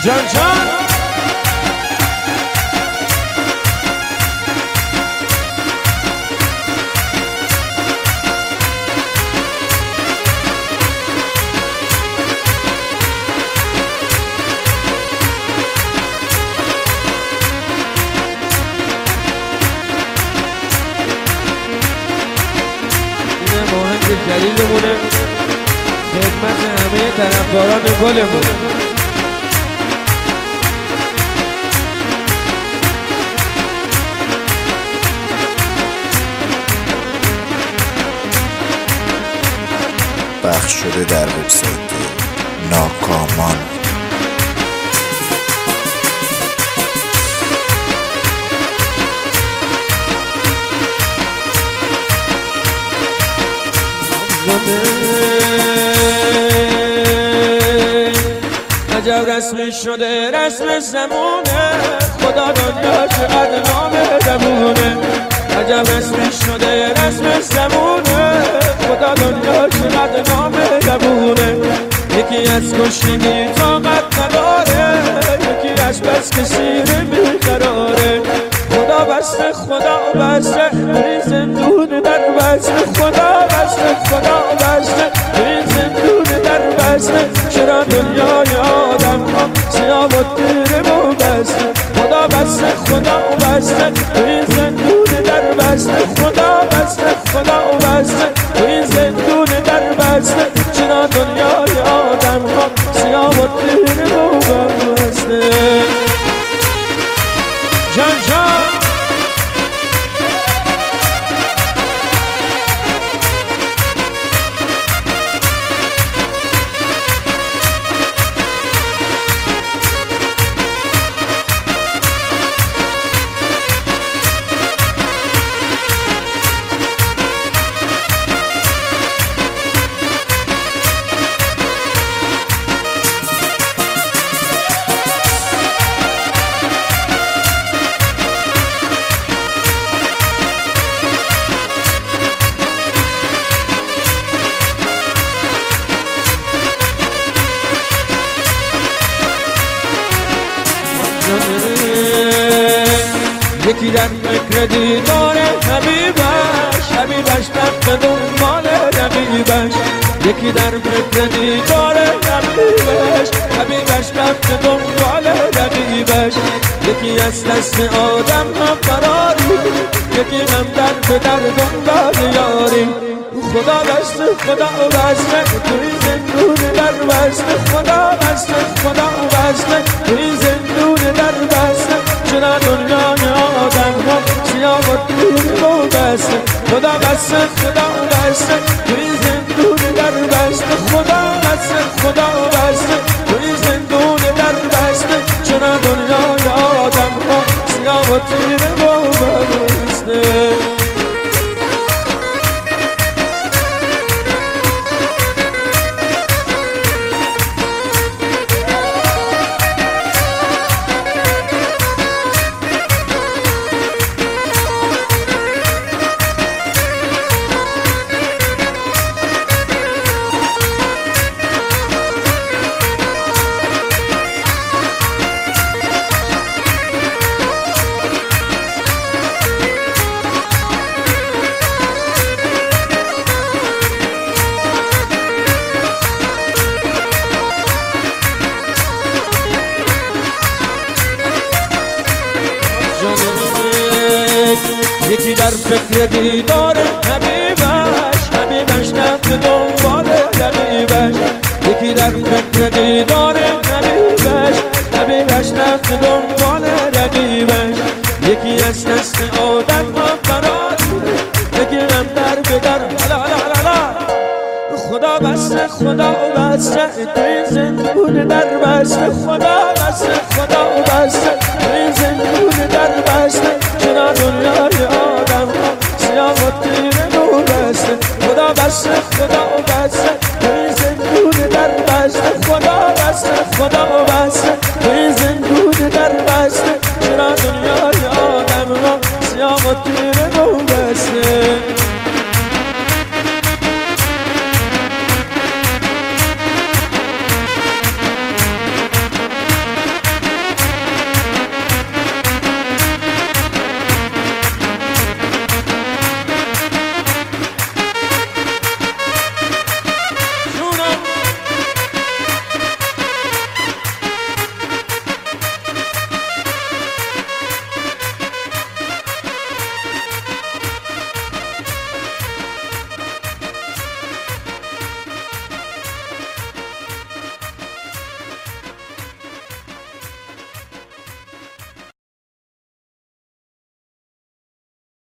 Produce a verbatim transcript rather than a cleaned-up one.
جان جان جلیلمونه خدمت همه طرفداران گلمونه. پخش شده در وبسایت ناکامان. عجب رسمی شده رسم زمونه، خدا دنیا چقدر نامهربونه. عجب رسمی شده رسم زمونه، خدا دنیا چقدر نامهربونه. یکی از کشتگی طاقت نداره، یکی از بس که سیر بیقراره. خدا بسته خدا بسته این زندون در بسته، خدا بسته خدا بسته این زندون در بسته. چرا دنیای آدم ها سیاه و تیره و بسته، خدا بسته خدا بسته این زندون در بسته، خدا بسته خدا بسته این زندون در بسته. چرا دنیای آدم ها سیاه و تیره و بسته. جان جان یکی در فکر دیدار حبیبش، حبیبش رفت دنبال رقیبش. یکی در فکر دیدار حبیبش، حبیبش رفت دنبال رقیبش. یکی از دست آدم ها فراری، یکی هم در به در دنبال یاری. خدا بسته خدا بسته توی زندون در بسته، خدا بسته خدا بسته توی زندون در بسته. چرا دنیای آدم ها سیاه و تیره و بسته، خدا بسته خدا بسته توی زندون در بسته، خدا بسته خدا بسته توی زندون در بسته. چرا دنیای آدم ها سیاه و تیره و بسته. یکی در فکر دیدار حبیبش، حبیبش رفت دنبال رقیبش. یکی در فکر دیدار حبیبش، حبیبش رفت دنبال رقیبش. یکی از دست آدم ها فرار، یکی هم در به در لا لا لا. خدا بسته خدا بسته توی زندون در بسته، خدا بسته خدا بسته توی زندون در بسته. چرا دنیای آدم ها سیاه و تیره و بسته، خدا بسته خدا بسته توی زندون در بسته، خدا بسته خدا بسته توی زندون در بسته. چرا دنیای آدم ها سیاه و تیره